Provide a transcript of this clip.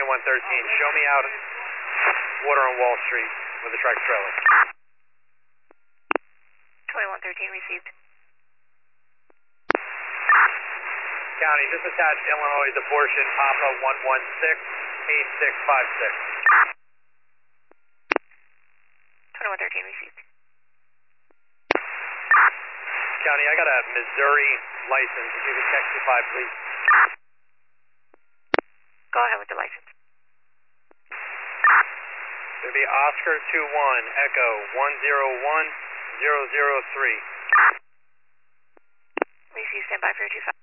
show me out water on Wall Street with a tractor trailer. 2113 received. County, just attached Illinois abortion, Papa 116-8656. 2113 received. County, I got a Missouri license. If you could check 25, please. Go ahead with the license. It would be Oscar 21, Echo 101003. Receive, stand by for your 25.